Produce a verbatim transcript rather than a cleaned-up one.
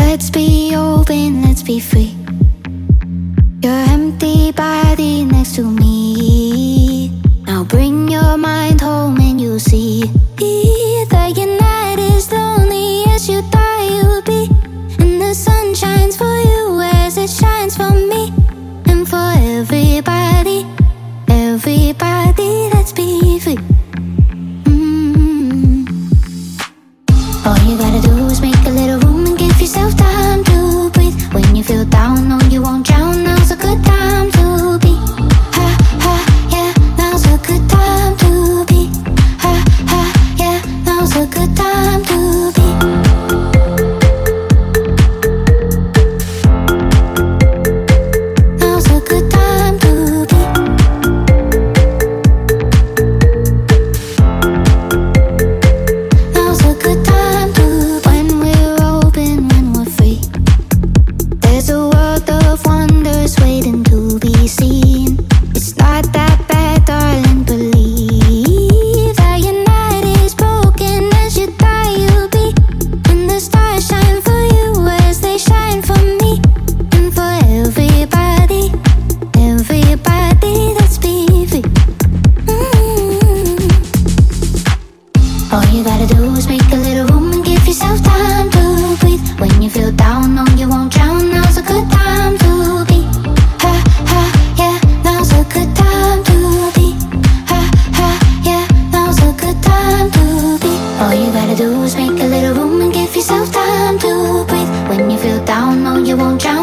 Let's be open, let's be free. Your empty body next to me. Now bring your mind home and you'll see that your night is lonely as you thought you would be. And the sun shines for you as it shines for me. And for everybody, everybody, let's be free. mm. All you gotta do is make a little room and give yourself time to breathe. When you feel down, no, you won't drown. Now's a good time to be. Ha, ha, yeah, now's a good time to be. Ha, ha, yeah, now's a good time to be. Now's a good time to be. Now's a good time to be. When we're open, when we're free, there's a world of wonders waiting to be seen. It's not that bad, darling, believe that your night is broken as you thought you'd be. And the stars shine for you as they shine for me. And for everybody, everybody, let's be free. mm. All you gotta do is make a little room and give yourself time to breathe. When you feel down, no, you won't drown. Now's a good time to be. Ha, ha, yeah, now's a good time to be. Ha, ha, yeah, now's a good time to be. All you gotta do is make a little room and give yourself time to breathe. When you feel down, no, you won't drown.